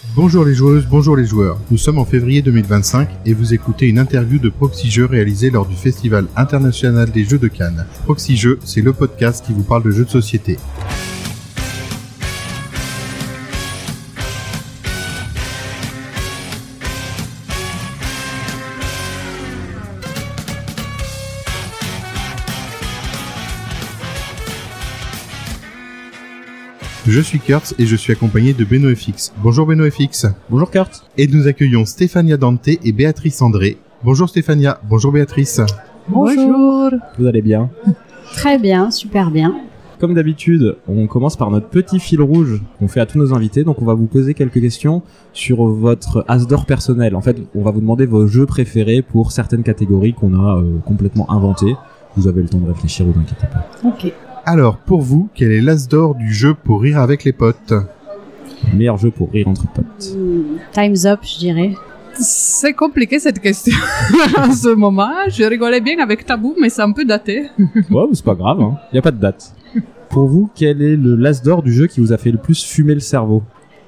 Bonjour les joueuses, bonjour les joueurs. Nous sommes en février 2025 et vous écoutez une interview de Proxy Jeux réalisée lors du Festival international des jeux de Cannes. Proxy Jeux, c'est le podcast qui vous parle de jeux de société. Je suis Kurt et je suis accompagné de BenoFX. Bonjour BenoFX. Bonjour Kurt. Et nous accueillons Stéphania Dante et Béatrice André. Bonjour Stéphania, bonjour Béatrice. Bonjour. Vous allez bien? Très bien, super bien. Comme d'habitude, on commence par notre petit fil rouge qu'on fait à tous nos invités. Donc on va vous poser quelques questions sur votre as d'or personnel. En fait, on va vous demander vos jeux préférés pour certaines catégories qu'on a complètement inventées. Vous avez le temps de réfléchir, vous inquiétez pas. Ok. Alors, pour vous, quel est l'as d'or du jeu pour rire avec les potes? Le meilleur jeu pour rire entre potes. Time's up, je dirais. C'est compliqué cette question en ce moment. Je rigolais bien avec Tabou, mais c'est un peu daté. Ouais, mais c'est pas grave, hein. Y a pas de date. Pour vous, quel est le l'as d'or du jeu qui vous a fait le plus fumer le cerveau?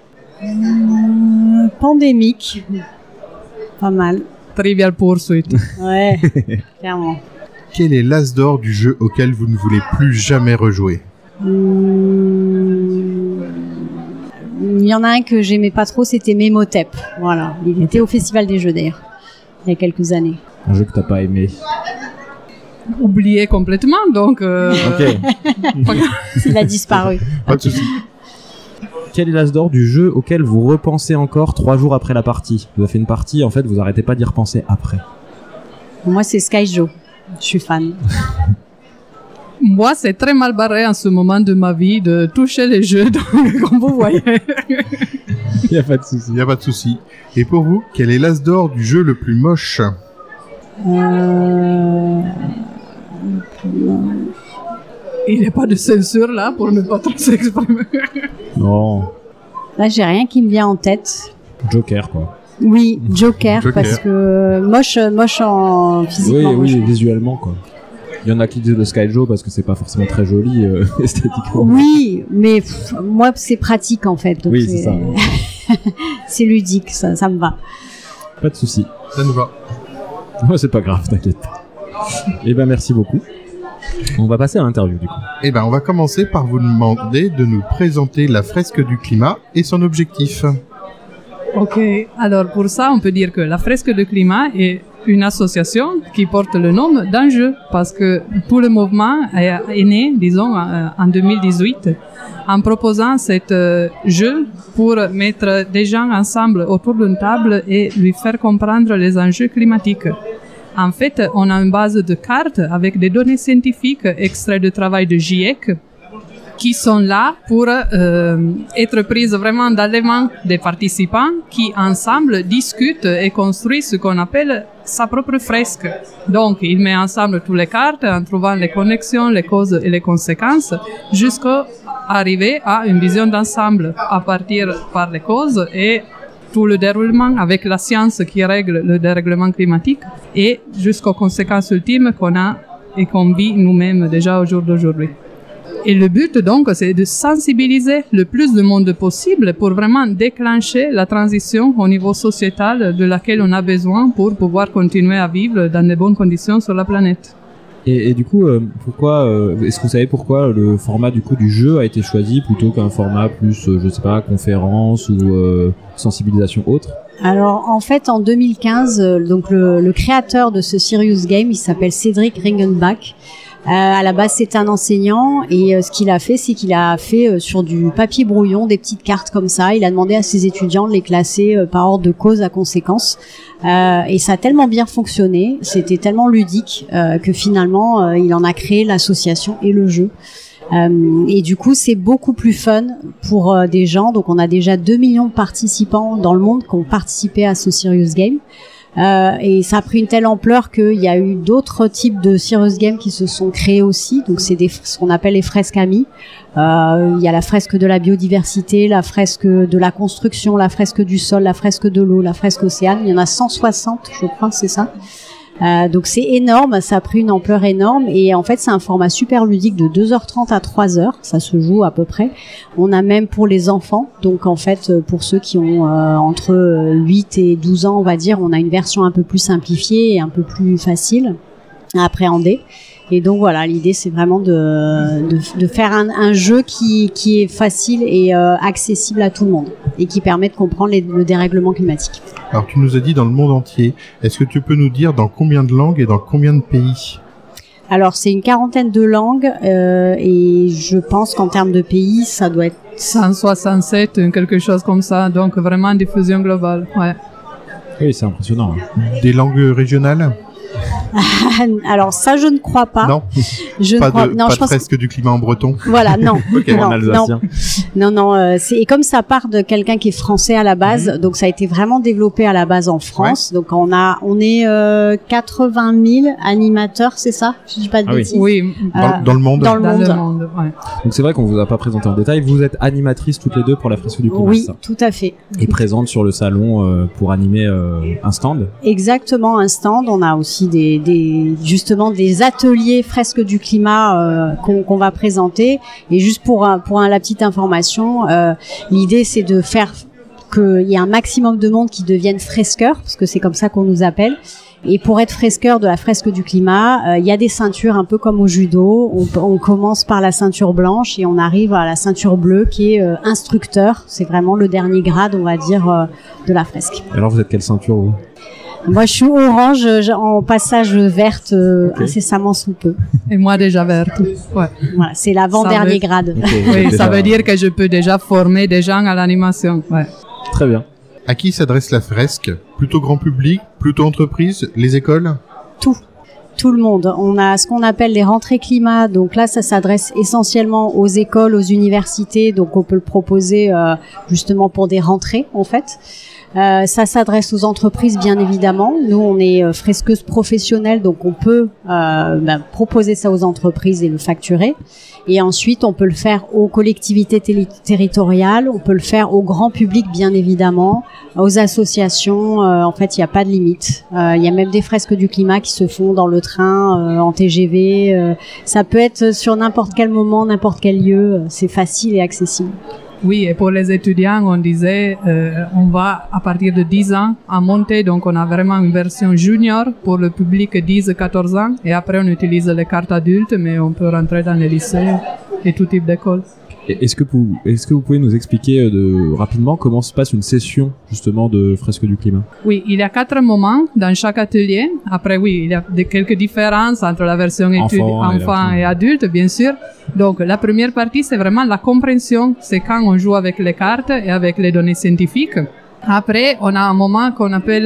Pandémique. Pas mal. Trivial Pursuit. Ouais, clairement. Quel est l'as d'or du jeu auquel vous ne voulez plus jamais rejouer? Il y en a un que j'aimais pas trop, c'était Memotep. Voilà, il était au Festival des Jeux d'ailleurs, il y a quelques années. Un jeu que t'as pas aimé. Oublié complètement, donc... Ok. Il a disparu. Pas de soucis. Quel est l'as d'or du jeu auquel vous repensez encore 3 jours après la partie? Vous avez fait une partie, en fait, vous arrêtez pas d'y repenser après. Moi, c'est Skyjo. Je suis fan. Moi, c'est très mal barré en ce moment de ma vie de toucher les jeux, donc, comme vous voyez. Y a pas de souci. Il n'y a pas de souci. Et pour vous, quel est l'as d'or du jeu le plus moche? Il n'y a pas de censure là pour ne pas trop s'exprimer. Non. Là, j'ai rien qui me vient en tête. Joker, quoi. Oui, Joker. Parce que moche en physiquement. Oui, visuellement, quoi. Il y en a qui disent le Skyjo parce que c'est pas forcément très joli esthétiquement. Oui, mais moi c'est pratique en fait. Donc oui, c'est ça. c'est ludique, ça me va. Pas de souci. Ça nous va. Ouais, c'est pas grave, t'inquiète pas. Eh ben merci beaucoup. On va passer à l'interview du coup. Eh ben, on va commencer par vous demander de nous présenter la fresque du climat et son objectif. Ok, alors pour ça, on peut dire que la fresque du climat est une association qui porte le nom d'un jeu, parce que tout le mouvement est né, disons, en 2018, en proposant cet jeu pour mettre des gens ensemble autour d'une table et lui faire comprendre les enjeux climatiques. En fait, on a une base de cartes avec des données scientifiques extraits de travail de GIEC qui sont là pour être prises vraiment dans les mains des participants qui, ensemble, discutent et construisent ce qu'on appelle sa propre fresque. Donc, il met ensemble toutes les cartes en trouvant les connexions, les causes et les conséquences jusqu'à arriver à une vision d'ensemble à partir par les causes et tout le déroulement avec la science qui règle le dérèglement climatique et jusqu'aux conséquences ultimes qu'on a et qu'on vit nous-mêmes déjà au jour d'aujourd'hui. Et le but, donc, c'est de sensibiliser le plus de monde possible pour vraiment déclencher la transition au niveau sociétal de laquelle on a besoin pour pouvoir continuer à vivre dans de bonnes conditions sur la planète. Et du coup, pourquoi est-ce que vous savez pourquoi le format du coup du jeu a été choisi plutôt qu'un format plus, je sais pas, conférence ou sensibilisation autre? Alors en fait en 2015, donc le créateur de ce Serious Game, il s'appelle Cédric Ringenbach. À la base, c'était un enseignant et ce qu'il a fait, c'est qu'il a fait sur du papier brouillon des petites cartes comme ça. Il a demandé à ses étudiants de les classer par ordre de cause à conséquence. Et ça a tellement bien fonctionné, c'était tellement ludique que finalement, il en a créé l'association et le jeu. Et du coup, c'est beaucoup plus fun pour des gens. Donc, on a déjà 2 millions de participants dans le monde qui ont participé à ce Serious Game. Et ça a pris une telle ampleur qu'il y a eu d'autres types de serious games qui se sont créés aussi. Donc c'est ce qu'on appelle les fresques amies. Il y a la fresque de la biodiversité, la fresque de la construction, la fresque du sol, la fresque de l'eau, la fresque océane. Il y en a 160, je crois, c'est ça. Donc c'est énorme, ça a pris une ampleur énorme et en fait c'est un format super ludique de 2h30 à 3h, ça se joue à peu près. On a même pour les enfants, donc en fait pour ceux qui ont entre 8 et 12 ans on va dire, on a une version un peu plus simplifiée et un peu plus facile à appréhender. Et donc voilà, l'idée c'est vraiment de faire un jeu qui est facile et accessible à tout le monde et qui permet de comprendre le dérèglement climatique. Alors tu nous as dit dans le monde entier, est-ce que tu peux nous dire dans combien de langues et dans combien de pays ? Alors c'est une quarantaine de langues et je pense qu'en termes de pays, ça doit être 167, quelque chose comme ça, donc vraiment diffusion globale. Ouais. Oui, c'est impressionnant. Des langues régionales ? Alors ça je ne crois pas. Non. Je pas ne crois... de, non, pas je pense presque du climat en breton. Voilà, non. Ok. Non, En alsacien. non, c'est et comme ça part de quelqu'un qui est français à la base, donc ça a été vraiment développé à la base en France. Donc on est 80 000 animateurs, c'est ça? Je dis pas de Ah oui. bêtises. Oui, Dans le monde. Dans le dans monde. le monde. Ouais. Donc c'est vrai qu'on vous a pas présenté en détail. Vous êtes animatrices toutes les deux pour la fresque du climat. Oui, c'est ça tout à fait. Et présente sur le salon pour animer un stand. Exactement, un stand. On a aussi justement des ateliers fresques du climat qu'on va présenter. Et juste pour la petite information, l'idée c'est de faire qu'il y ait un maximum de monde qui devienne fresqueur, parce que c'est comme ça qu'on nous appelle. Et pour être fresqueur de la fresque du climat, il y a des ceintures un peu comme au judo. On commence par la ceinture blanche et on arrive à la ceinture bleue qui est instructeur. C'est vraiment le dernier grade, on va dire, de la fresque. Alors vous êtes quelle ceinture vous ? Moi, je suis orange en passage verte incessamment sous peu. Et moi déjà verte. Ouais. Voilà, c'est l'avant-dernier grade. Okay, Oui, déjà, ça veut dire que je peux déjà former des gens à l'animation. Ouais. Très bien. À qui s'adresse la fresque ? Plutôt grand public ? Plutôt entreprise ? Les écoles ? Tout le monde. On a ce qu'on appelle les rentrées climat. Donc là, ça s'adresse essentiellement aux écoles, aux universités. Donc on peut le proposer justement pour des rentrées, en fait. Ça s'adresse aux entreprises, bien évidemment. Nous, on est fresqueuses professionnelles, donc on peut proposer ça aux entreprises et le facturer. Et ensuite, on peut le faire aux collectivités territoriales, on peut le faire au grand public, bien évidemment, aux associations. En fait, il n'y a pas de limite. Il y a même des fresques du climat qui se font dans le train, en TGV. Ça peut être sur n'importe quel moment, n'importe quel lieu. C'est facile et accessible. Oui, et pour les étudiants, on disait, on va à partir de 10 ans à monter, donc on a vraiment une version junior pour le public 10-14 ans, et après on utilise les cartes adultes, mais on peut rentrer dans les lycées et tout type d'école. Est-ce que vous pouvez nous expliquer rapidement comment se passe une session justement de fresque du climat ? Oui, il y a 4 moments dans chaque atelier. Après, oui, il y a quelques différences entre la version enfant et adulte, bien sûr. Donc, la première partie, c'est vraiment la compréhension. C'est quand on joue avec les cartes et avec les données scientifiques. Après, on a un moment qu'on appelle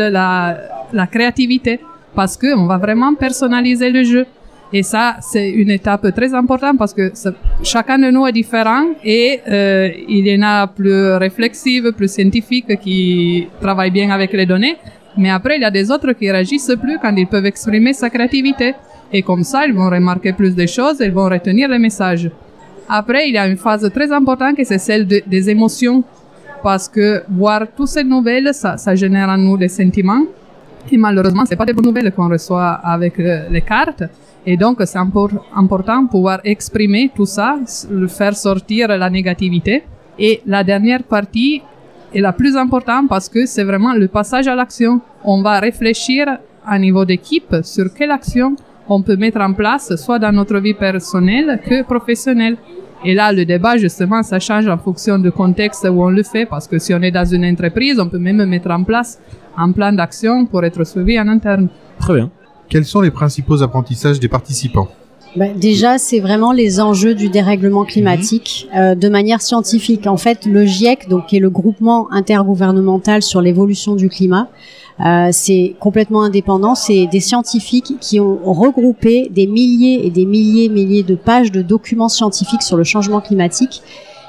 la créativité, parce que on va vraiment personnaliser le jeu. Et ça, c'est une étape très importante parce que chacun de nous est différent et il y en a plus réflexives, plus scientifiques qui travaillent bien avec les données. Mais après, il y a des autres qui réagissent plus quand ils peuvent exprimer sa créativité. Et comme ça, ils vont remarquer plus de choses, ils vont retenir les messages. Après, il y a une phase très importante qui c'est celle des émotions. Parce que voir toutes ces nouvelles, ça génère en nous des sentiments. Et malheureusement, c'est pas des bonnes nouvelles qu'on reçoit avec les cartes. Et donc, c'est important de pouvoir exprimer tout ça, faire sortir la négativité. Et la dernière partie est la plus importante parce que c'est vraiment le passage à l'action. On va réfléchir à niveau d'équipe sur quelle action on peut mettre en place, soit dans notre vie personnelle que professionnelle. Et là, le débat, justement, ça change en fonction du contexte où on le fait, parce que si on est dans une entreprise, on peut même mettre en place un plan d'action pour être suivi en interne. Très bien. Quels sont les principaux apprentissages des participants ? Déjà, c'est vraiment les enjeux du dérèglement climatique de manière scientifique. En fait, le GIEC, donc qui est le groupement intergouvernemental sur l'évolution du climat, c'est complètement indépendant. C'est des scientifiques qui ont regroupé des milliers et des milliers de pages de documents scientifiques sur le changement climatique.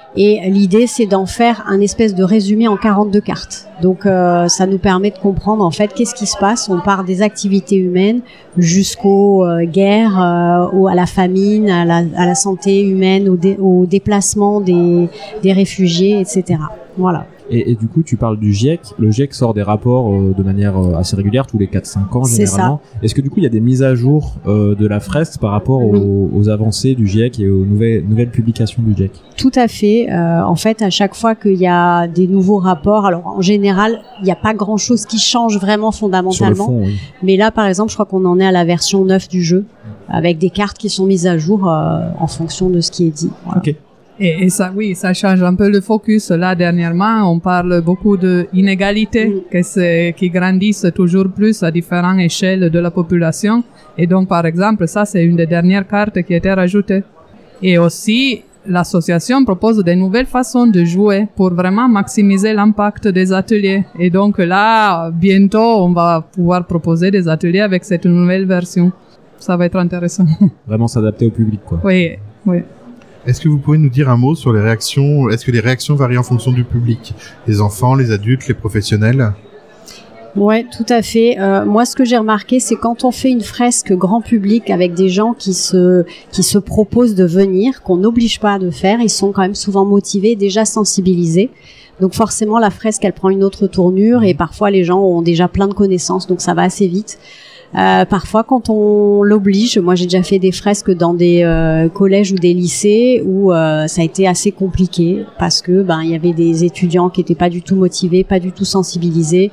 Et l'idée, c'est d'en faire un espèce de résumé en 42 cartes. Donc, ça nous permet de comprendre, en fait, qu'est-ce qui se passe. On part des activités humaines jusqu'aux guerres, à la famine, à la santé humaine, au déplacement des réfugiés, etc. Voilà. Et du coup, tu parles du GIEC. Le GIEC sort des rapports de manière assez régulière, tous les 4-5 ans généralement. C'est ça. Est-ce que du coup, il y a des mises à jour de la fresque par rapport aux avancées du GIEC et aux nouvelles publications du GIEC? Tout à fait. En fait, à chaque fois qu'il y a des nouveaux rapports, alors en général, il n'y a pas grand-chose qui change vraiment fondamentalement. Sur le fond, oui. Mais là, par exemple, je crois qu'on en est à la version 9 du jeu, avec des cartes qui sont mises à jour en fonction de ce qui est dit. Voilà. Ok. Et ça, oui, ça change un peu le focus. Là, dernièrement, on parle beaucoup d'inégalités qui grandissent toujours plus à différentes échelles de la population. Et donc, par exemple, ça, c'est une des dernières cartes qui a été rajoutée. Et aussi, l'association propose de nouvelles façons de jouer pour vraiment maximiser l'impact des ateliers. Et donc là, bientôt, on va pouvoir proposer des ateliers avec cette nouvelle version. Ça va être intéressant. Vraiment s'adapter au public, quoi. Oui, oui. Est-ce que vous pouvez nous dire un mot sur les réactions? Est-ce que les réactions varient en fonction du public? Les enfants, les adultes, les professionnels? Ouais, tout à fait. Moi, ce que j'ai remarqué, c'est quand on fait une fresque grand public avec des gens qui se proposent de venir, qu'on n'oblige pas de faire, ils sont quand même souvent motivés, déjà sensibilisés. Donc forcément, la fresque, elle prend une autre tournure et parfois les gens ont déjà plein de connaissances, donc ça va assez vite. Parfois, quand on l'oblige, moi j'ai déjà fait des fresques dans des collèges ou des lycées où ça a été assez compliqué parce que il y avait des étudiants qui étaient pas du tout motivés, pas du tout sensibilisés.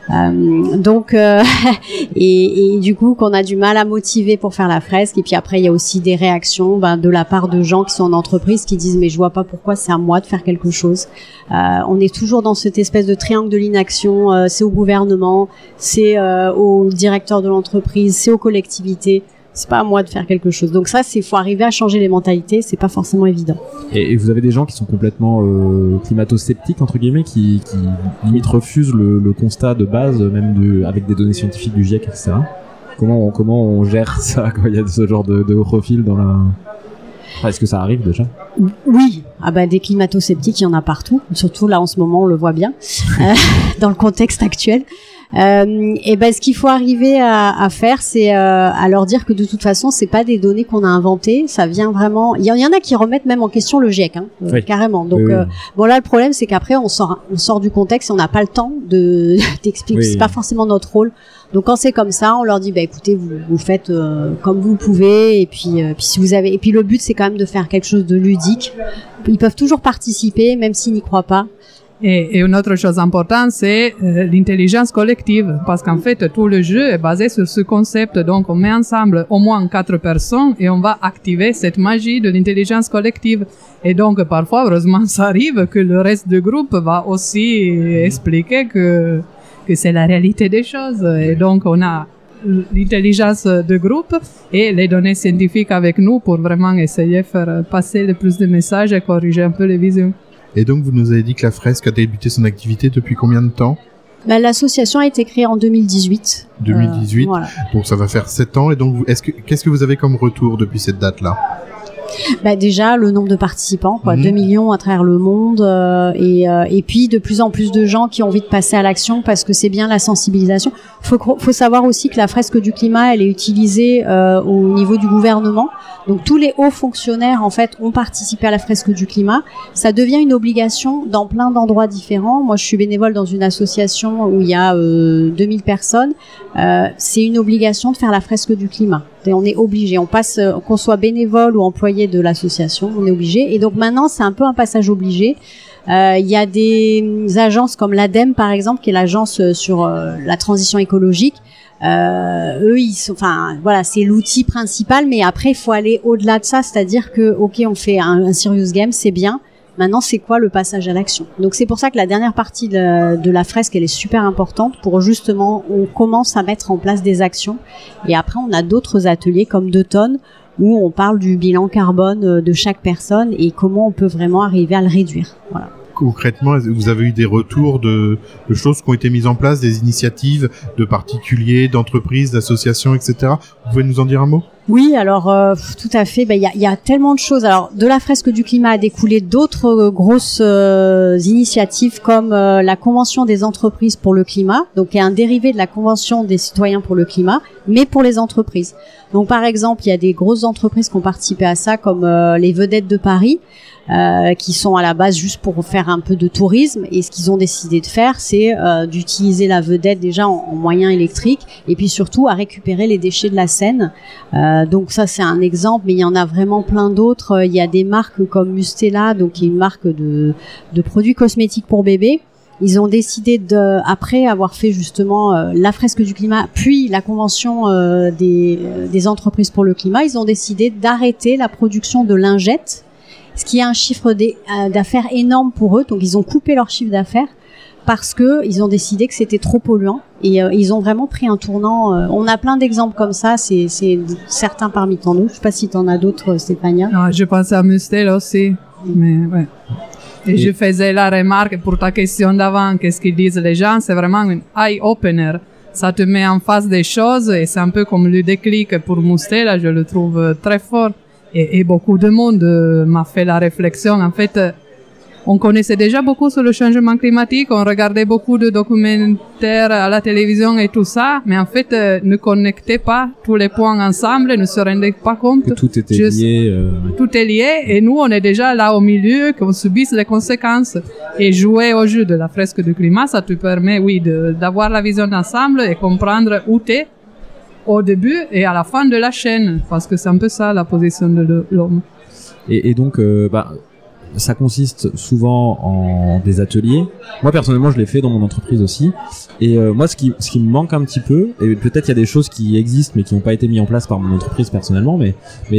Et du coup qu'on a du mal à motiver pour faire la fresque. Et puis après il y a aussi des réactions de la part de gens qui sont en entreprise qui disent mais je vois pas pourquoi c'est à moi de faire quelque chose. On est toujours dans cette espèce de triangle de l'inaction. C'est au gouvernement, c'est au directeur de l'entreprise, c'est aux collectivités. C'est pas à moi de faire quelque chose. Donc ça, faut arriver à changer les mentalités. C'est pas forcément évident. Et vous avez des gens qui sont complètement climato-sceptiques entre guillemets, qui limite refusent le constat de base, même avec des données scientifiques du GIEC, etc. Comment on gère ça quand il y a ce genre de profil dans la... Enfin, est-ce que ça arrive déjà? Oui. Des climato-sceptiques, il y en a partout. Surtout là en ce moment, on le voit bien dans le contexte actuel. Ce qu'il faut arriver à faire, c'est à leur dire que de toute façon, c'est pas des données qu'on a inventées, ça vient vraiment. Il y en a qui remettent même en question le GIEC, oui. Carrément. Donc oui. bon là, le problème, c'est qu'après on sort du contexte et on n'a pas le temps d'expliquer. Oui. C'est pas forcément notre rôle. Donc quand c'est comme ça, on leur dit écoutez, vous faites comme vous pouvez et puis si vous avez, et puis le but c'est quand même de faire quelque chose de ludique. Ils peuvent toujours participer même s'ils n'y croient pas. Et une autre chose importante, c'est l'intelligence collective, parce qu'en fait, tout le jeu est basé sur ce concept. Donc, on met ensemble au moins 4 personnes et on va activer cette magie de l'intelligence collective. Et donc, parfois, heureusement, ça arrive que le reste du groupe va aussi expliquer que c'est la réalité des choses. Et donc, on a l'intelligence de groupe et les données scientifiques avec nous pour vraiment essayer de faire passer le plus de messages et corriger un peu les visions. Et donc, vous nous avez dit que la fresque a débuté son activité depuis combien de temps? L'association a été créée en 2018. 2018. Voilà. Donc, ça va faire 7 ans. Et donc, qu'est-ce que vous avez comme retour depuis cette date-là? Déjà le nombre de participants, 2 millions à travers le monde, et puis de plus en plus de gens qui ont envie de passer à l'action parce que c'est bien la sensibilisation. Faut savoir aussi que la fresque du climat, elle est utilisée au niveau du gouvernement. Donc tous les hauts fonctionnaires en fait ont participé à la fresque du climat. Ça devient une obligation dans plein d'endroits différents. Moi, je suis bénévole dans une association où il y a 2000 personnes. C'est une obligation de faire la fresque du climat. Et on est obligé. On passe, qu'on soit bénévole ou employé de l'association, on est obligé. Et donc maintenant, c'est un peu un passage obligé. Il y a des agences comme l'ADEME, par exemple, qui est l'agence sur la transition écologique. Eux, c'est l'outil principal, mais après, il faut aller au-delà de ça, c'est-à-dire que, on fait un serious game, c'est bien. Maintenant, c'est quoi le passage à l'action? Donc, c'est pour ça que la dernière partie de la fresque, elle est super importante pour justement, on commence à mettre en place des actions. Et après, on a d'autres ateliers comme 2 tonnes où on parle du bilan carbone de chaque personne et comment on peut vraiment arriver à le réduire. Voilà. Concrètement, vous avez eu des retours de choses qui ont été mises en place, des initiatives de particuliers, d'entreprises, d'associations, etc. Vous pouvez nous en dire un mot? Oui, alors tout à fait. Il y a tellement de choses. Alors, de la fresque du climat a découlé d'autres grosses initiatives comme la Convention des entreprises pour le climat, donc qui est un dérivé de la Convention des citoyens pour le climat, mais pour les entreprises. Donc, par exemple, il y a des grosses entreprises qui ont participé à ça, comme les Vedettes de Paris, qui sont à la base juste pour faire un peu de tourisme. Et ce qu'ils ont décidé de faire, c'est d'utiliser la vedette déjà en moyen électrique, et puis surtout à récupérer les déchets de la Seine. Donc ça, c'est un exemple, mais il y en a vraiment plein d'autres. Il y a des marques comme Mustela, donc qui est une marque de produits cosmétiques pour bébés. Ils ont décidé après avoir fait justement la fresque du climat, puis la convention des entreprises pour le climat, ils ont décidé d'arrêter la production de lingettes, ce qui est un chiffre d'affaires énorme pour eux. Donc ils ont coupé leur chiffre d'affaires parce que ils ont décidé que c'était trop polluant, et ils ont vraiment pris un tournant. On a plein d'exemples comme ça, c'est certains parmi tant d'autres. Je sais pas si tu en as d'autres, Stéphania. Non, je pensais à Mustel aussi, mais ouais. Et je faisais la remarque pour ta question d'avant, qu'est-ce qu'ils disent les gens, c'est vraiment un eye-opener. Ça te met en face des choses, et c'est un peu comme le déclic pour Mustel, je le trouve très fort. Et beaucoup de monde m'a fait la réflexion. En fait, on connaissait déjà beaucoup sur le changement climatique, on regardait beaucoup de documentaires à la télévision et tout ça, mais en fait, ne connectait pas tous les points ensemble, ne se rendait pas compte que tout était lié. Tout est lié, et nous, on est déjà là au milieu, qu'on subisse les conséquences. Et jouer au jeu de la fresque du climat, ça te permet, oui, d'avoir la vision d'ensemble et comprendre où t'es au début et à la fin de la chaîne, parce que c'est un peu ça la position de l'homme. Et donc, ça consiste souvent en des ateliers. Moi personnellement, je l'ai fait dans mon entreprise aussi. Et moi, ce qui me manque un petit peu, et peut-être il y a des choses qui existent mais qui n'ont pas été mises en place par mon entreprise personnellement, mais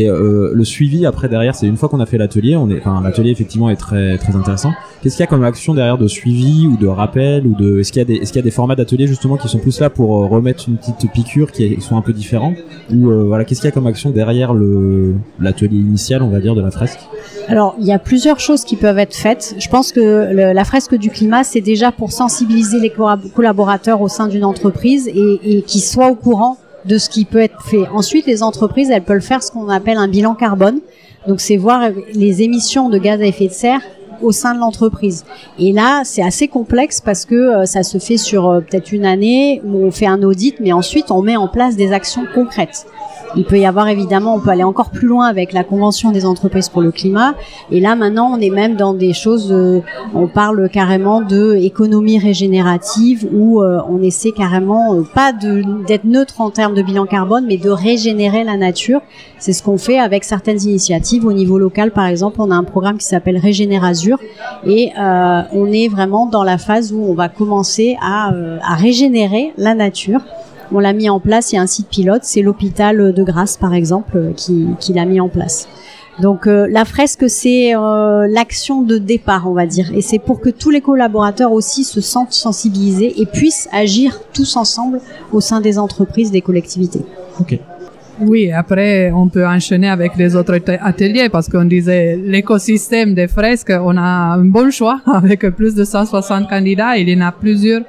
le suivi après derrière, c'est une fois qu'on a fait l'atelier, l'atelier effectivement est très très intéressant. Qu'est-ce qu'il y a comme action derrière de suivi ou de rappel, ou est-ce qu'il y a des formats d'ateliers justement qui sont plus là pour remettre une petite piqûre qui sont un peu différents, ou voilà, qu'est-ce qu'il y a comme action derrière l'atelier initial, on va dire, de la fresque? Alors, il y a plusieurs choses qui peuvent être faites. Je pense que la fresque du climat, c'est déjà pour sensibiliser les collaborateurs au sein d'une entreprise et qu'ils soient au courant de ce qui peut être fait. Ensuite, les entreprises, elles peuvent faire ce qu'on appelle un bilan carbone. Donc, c'est voir les émissions de gaz à effet de serre au sein de l'entreprise. Et là, c'est assez complexe parce que ça se fait sur peut-être une année où on fait un audit, mais ensuite on met en place des actions concrètes. Il peut y avoir évidemment, on peut aller encore plus loin avec la Convention des entreprises pour le climat. Et là, maintenant, on est même dans des choses, on parle carrément de économie régénérative, où on essaie carrément pas d'être neutre en termes de bilan carbone, mais de régénérer la nature. C'est ce qu'on fait avec certaines initiatives au niveau local. Par exemple, on a un programme qui s'appelle Régénérazur, et on est vraiment dans la phase où on va commencer à régénérer la nature. On l'a mis en place, il y a un site pilote, c'est l'hôpital de Grasse par exemple qui l'a mis en place. Donc la fresque, c'est l'action de départ, on va dire, et c'est pour que tous les collaborateurs aussi se sentent sensibilisés et puissent agir tous ensemble au sein des entreprises, des collectivités. Ok. Oui, après on peut enchaîner avec les autres ateliers, parce qu'on disait l'écosystème des fresques, on a un bon choix avec plus de 160 candidats, il y en a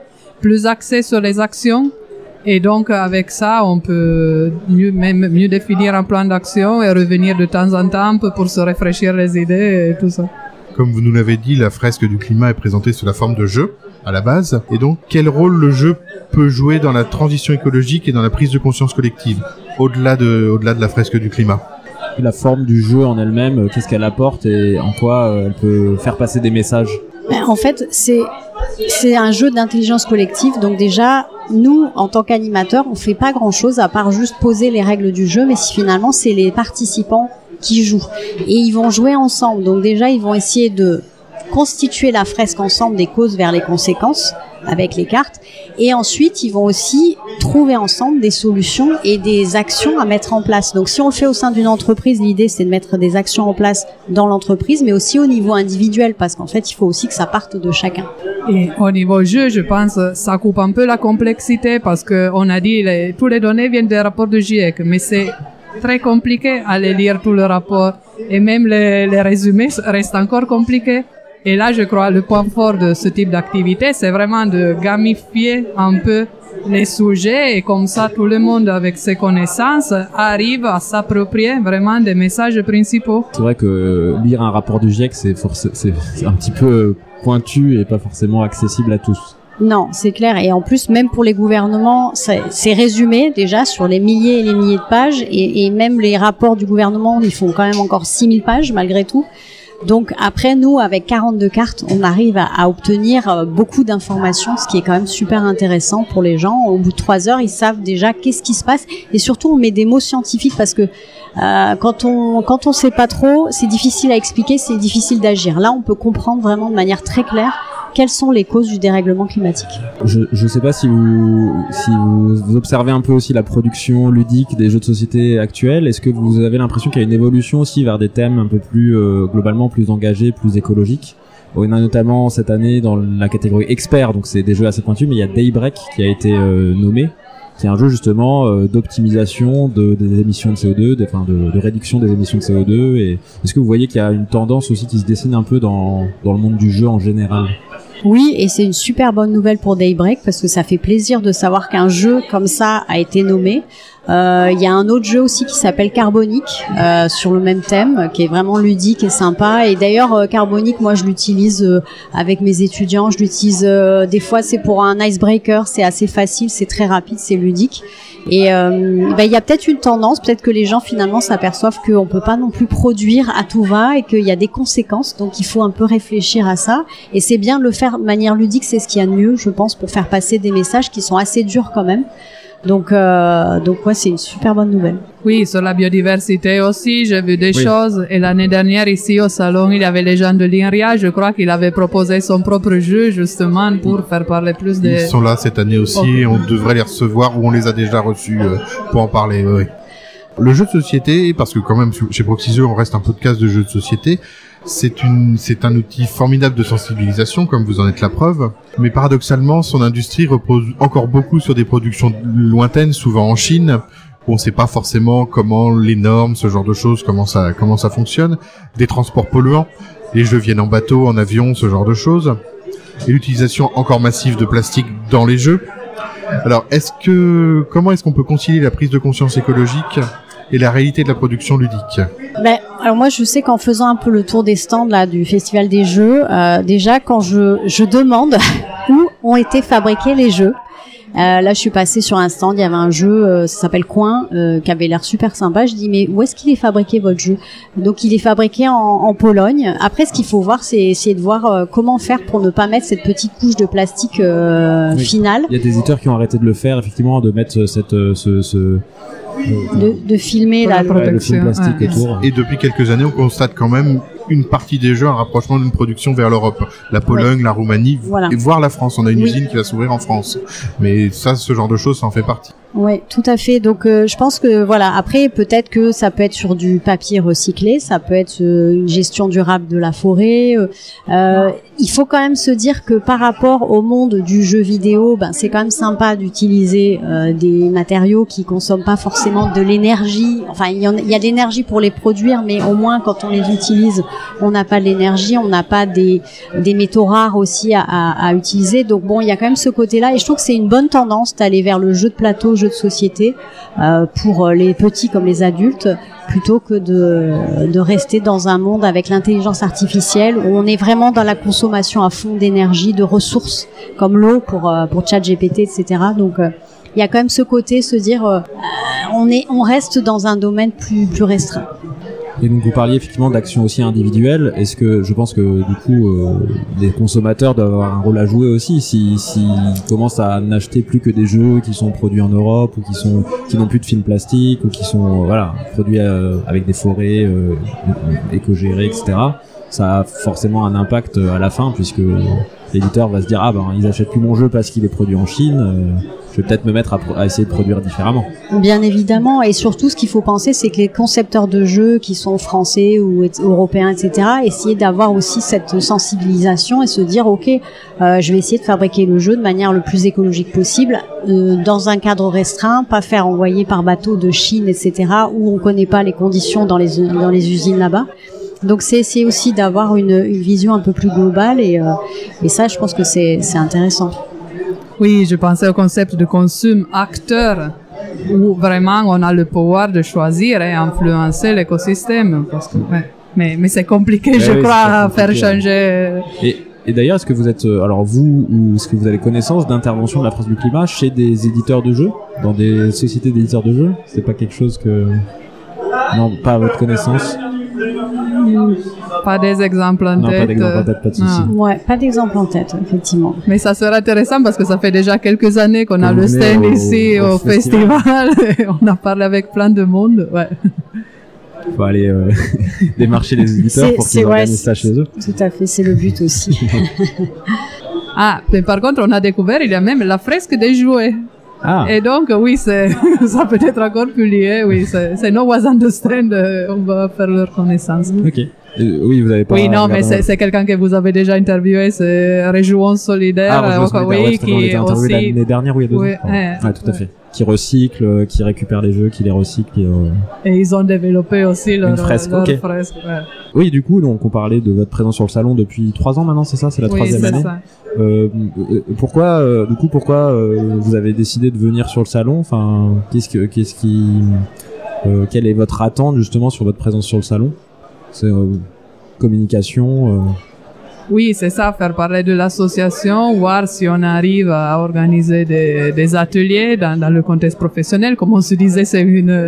plus axés sur les actions. Et donc, avec ça, on peut mieux définir un plan d'action et revenir de temps en temps pour se rafraîchir les idées et tout ça. Comme vous nous l'avez dit, la fresque du climat est présentée sous la forme de jeu, à la base. Et donc, quel rôle le jeu peut jouer dans la transition écologique et dans la prise de conscience collective, au-delà de la fresque du climat? La forme du jeu en elle-même, qu'est-ce qu'elle apporte et en quoi elle peut faire passer des messages? En fait, c'est un jeu d'intelligence collective. Donc déjà, nous, en tant qu'animateurs, on fait pas grand-chose à part juste poser les règles du jeu, mais finalement, c'est les participants qui jouent. Et ils vont jouer ensemble. Donc déjà, ils vont essayer de constituer la fresque ensemble, des causes vers les conséquences, avec les cartes. Et ensuite, ils vont aussi trouver ensemble des solutions et des actions à mettre en place. Donc, si on le fait au sein d'une entreprise, l'idée, c'est de mettre des actions en place dans l'entreprise, mais aussi au niveau individuel, parce qu'en fait, il faut aussi que ça parte de chacun. Et au niveau jeu, je pense, ça coupe un peu la complexité, parce que on a dit, toutes les données viennent des rapports de GIEC, mais c'est très compliqué à les lire tout le rapport. Et même les résumés restent encore compliqués. Et là, je crois, le point fort de ce type d'activité, c'est vraiment de gamifier un peu les sujets et comme ça tout le monde avec ses connaissances arrive à s'approprier vraiment des messages principaux. C'est vrai que lire un rapport du GIEC, c'est un petit peu pointu et pas forcément accessible à tous. Non, c'est clair. Et en plus, même pour les gouvernements, c'est résumé déjà sur les milliers et les milliers de pages. Et même les rapports du gouvernement, ils font quand même encore 6000 pages malgré tout. Donc après, nous, avec 42 cartes, on arrive à obtenir beaucoup d'informations, ce qui est quand même super intéressant pour les gens. Au bout de 3 heures, ils savent déjà qu'est-ce qui se passe. Et surtout, on met des mots scientifiques parce que quand on sait pas trop, c'est difficile à expliquer, c'est difficile d'agir. Là, on peut comprendre vraiment de manière très claire quelles sont les causes du dérèglement climatique. Je sais pas si vous observez un peu aussi la production ludique des jeux de société actuels. Est-ce que vous avez l'impression qu'il y a une évolution aussi vers des thèmes un peu plus globalement plus engagés, plus écologiques? On a notamment cette année dans la catégorie expert, donc c'est des jeux assez pointus, mais il y a Daybreak qui a été nommé, qui est un jeu justement d'optimisation des émissions de CO2, de réduction des émissions de CO2. Et est-ce que vous voyez qu'il y a une tendance aussi qui se dessine un peu dans le monde du jeu en général? Oui, et c'est une super bonne nouvelle pour Daybreak parce que ça fait plaisir de savoir qu'un jeu comme ça a été nommé. Il y a un autre jeu aussi qui s'appelle Carbonic sur le même thème, qui est vraiment ludique et sympa. Et d'ailleurs, Carbonic, moi je l'utilise avec mes étudiants. Je l'utilise des fois, c'est pour un icebreaker, c'est assez facile, c'est très rapide, c'est ludique. Et il y a peut-être une tendance, peut-être que les gens finalement s'aperçoivent qu'on peut pas non plus produire à tout va et qu'il y a des conséquences. Donc il faut un peu réfléchir à ça. Et c'est bien de le faire de manière ludique, c'est ce qu'il y a de mieux, je pense, pour faire passer des messages qui sont assez durs quand même. Donc ouais, c'est une super bonne nouvelle. Oui, sur la biodiversité aussi, j'ai vu des choses. Et l'année dernière, ici au salon, il y avait les gens de l'INRIA. Je crois qu'il avait proposé son propre jeu, justement, pour faire parler plus des... Ils sont là cette année aussi, et on devrait les recevoir, ou on les a déjà reçus pour en parler. Oui. Le jeu de société, parce que quand même, chez Proxyseux, on reste un podcast de jeux de société, c'est un outil formidable de sensibilisation, comme vous en êtes la preuve. Mais paradoxalement, son industrie repose encore beaucoup sur des productions lointaines, souvent en Chine, où on ne sait pas forcément comment les normes, ce genre de choses, comment ça fonctionne. Des transports polluants, les jeux viennent en bateau, en avion, ce genre de choses. Et l'utilisation encore massive de plastique dans les jeux. Alors, comment est-ce qu'on peut concilier la prise de conscience écologique et la réalité de la production ludique? Alors moi, je sais qu'en faisant un peu le tour des stands là du Festival des Jeux, déjà quand je demande où ont été fabriqués les jeux. Là, je suis passée sur un stand, il y avait un jeu, ça s'appelle Coin, qui avait l'air super sympa. Je dis mais où est-ce qu'il est fabriqué votre jeu? Donc il est fabriqué en Pologne. Après, ce qu'il faut voir, c'est essayer de voir comment faire pour ne pas mettre cette petite couche de plastique finale. Il y a des éditeurs qui ont arrêté de le faire, effectivement, de mettre de filmer le film plastique autour. Et depuis quelques années, on constate quand même une partie des jeux, un rapprochement d'une production vers l'Europe. La Pologne, la Roumanie, et voire la France. On a une usine qui va s'ouvrir en France. Mais ça, ce genre de choses, ça en fait partie. Oui, tout à fait. Donc, je pense que voilà. Après, peut-être que ça peut être sur du papier recyclé, ça peut être une gestion durable de la forêt. Il faut quand même se dire que par rapport au monde du jeu vidéo, c'est quand même sympa d'utiliser des matériaux qui consomment pas forcément de l'énergie. Enfin, il y a de l'énergie pour les produire, mais au moins quand on les utilise, on n'a pas de l'énergie, on n'a pas des métaux rares aussi à utiliser. Donc bon, il y a quand même ce côté-là, et je trouve que c'est une bonne tendance d'aller vers le jeu de plateau, jeu de société, pour les petits comme les adultes, plutôt que de rester dans un monde avec l'intelligence artificielle où on est vraiment dans la consommation à fond d'énergie, de ressources comme l'eau pour ChatGPT, etc. Donc il y a quand même ce côté, se dire on reste dans un domaine plus restreint. Et donc vous parliez effectivement d'actions aussi individuelles. Est-ce que je pense que du coup les consommateurs doivent avoir un rôle à jouer aussi s'ils commencent à n'acheter plus que des jeux qui sont produits en Europe ou qui n'ont plus de film plastique ou qui sont produits avec des forêts éco-gérées, etc. Ça a forcément un impact à la fin puisque l'éditeur va se dire ils achètent plus mon jeu parce qu'il est produit en Chine. Je vais peut-être me mettre à essayer de produire différemment. Bien évidemment, et surtout ce qu'il faut penser, c'est que les concepteurs de jeux qui sont français ou européens, etc., essayer d'avoir aussi cette sensibilisation et se dire ok, je vais essayer de fabriquer le jeu de manière le plus écologique possible, dans un cadre restreint, pas faire envoyer par bateau de Chine, etc., où on connaît pas les conditions dans les usines là-bas. Donc c'est essayer aussi d'avoir une vision un peu plus globale et ça, je pense que c'est intéressant. Oui, je pensais au concept de consomme acteur, où vraiment on a le pouvoir de choisir et influencer l'écosystème. Parce que, ouais. Mais c'est compliqué, je crois, à faire changer. Et d'ailleurs, est-ce que vous êtes, alors vous, ou est-ce que vous avez connaissance d'intervention de la phrase du climat chez des éditeurs de jeux, dans des sociétés d'éditeurs de jeux? C'est pas quelque chose que... Non, pas à votre connaissance? Pas des exemples en tête. Non, pas d'exemple en tête, pas de souci. Ouais, pas d'exemple en tête, effectivement. Mais ça serait intéressant parce que ça fait déjà quelques années qu'on a le stand ici au festival. On a parlé avec plein de monde, ouais. Faut aller démarcher les éditeurs pour qu'ils organisent ça chez eux. Tout à fait, c'est le but aussi. Ah, mais par contre, on a découvert, il y a même la fresque des jouets. Ah. Et donc, oui, ça peut être encore plus lié, oui, c'est No Was Understand, on va faire leur connaissance. Ok. Oui, vous avez pas... Oui, non, mais c'est quelqu'un que vous avez déjà interviewé, c'est Rejouons Solidaire. Ah, Rejouons Solidaire, oui, qui est aussi... l'année dernière ou il y a 2 ans. Ouais, tout à fait. Qui recycle, qui récupère les jeux, qui les recycle. Et ils ont développé aussi leur fresque. fresque. Ouais. Oui, du coup, donc on parlait de votre présence sur le salon depuis 3 ans maintenant, c'est ça? C'est la 3e année. Ça. Pourquoi vous avez décidé de venir sur le salon? Enfin, quelle est votre attente justement sur votre présence sur le salon? C'est communication. Oui, c'est ça, faire parler de l'association, voir si on arrive à organiser des ateliers dans le contexte professionnel. Comme on se disait, c'est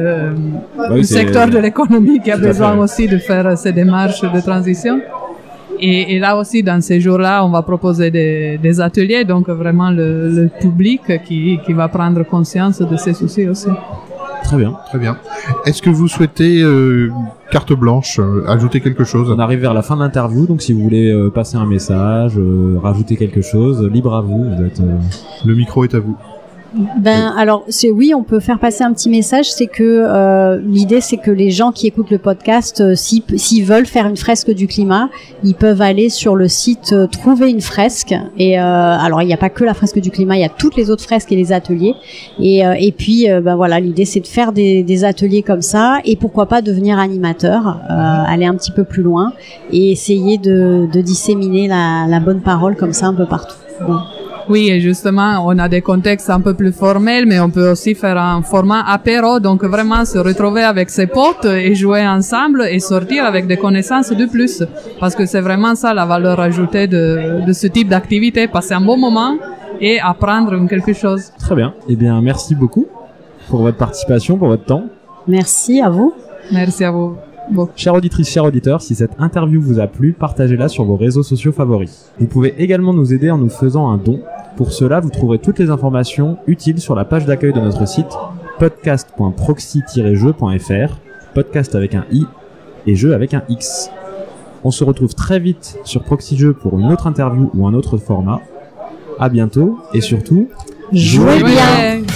un secteur de l'économie qui a besoin aussi de faire ces démarches de transition. Et là aussi, dans ces jours-là, on va proposer des ateliers, donc vraiment le public qui va prendre conscience de ces soucis aussi. Très bien. Très bien. Est-ce que vous souhaitez, carte blanche, ajouter quelque chose? On arrive vers la fin de l'interview, donc si vous voulez passer un message, rajouter quelque chose, libre à vous. Le micro est à vous. Alors oui, on peut faire passer un petit message, c'est que l'idée c'est que les gens qui écoutent le podcast, s'ils veulent faire une fresque du climat, ils peuvent aller sur le site trouver une fresque et alors il n'y a pas que la fresque du climat, il y a toutes les autres fresques et les ateliers et puis voilà, l'idée c'est de faire des ateliers comme ça et pourquoi pas devenir animateur, aller un petit peu plus loin et essayer de disséminer la bonne parole comme ça un peu partout. Bon. Oui, et justement, on a des contextes un peu plus formels, mais on peut aussi faire un format apéro, donc vraiment se retrouver avec ses potes et jouer ensemble et sortir avec des connaissances de plus. Parce que c'est vraiment ça la valeur ajoutée de ce type d'activité, passer un bon moment et apprendre quelque chose. Très bien. Eh bien, merci beaucoup pour votre participation, pour votre temps. Merci à vous. Merci à vous. Bon. Chères auditrices, chers auditeurs, si cette interview vous a plu, partagez-la sur vos réseaux sociaux favoris. Vous pouvez également nous aider en nous faisant un don. Pour cela, vous trouverez toutes les informations utiles sur la page d'accueil de notre site podcast.proxy-jeux.fr, podcast avec un i et jeu avec un x. On se retrouve très vite sur Proxy Jeux pour une autre interview ou un autre format. À bientôt et surtout, jouez bien.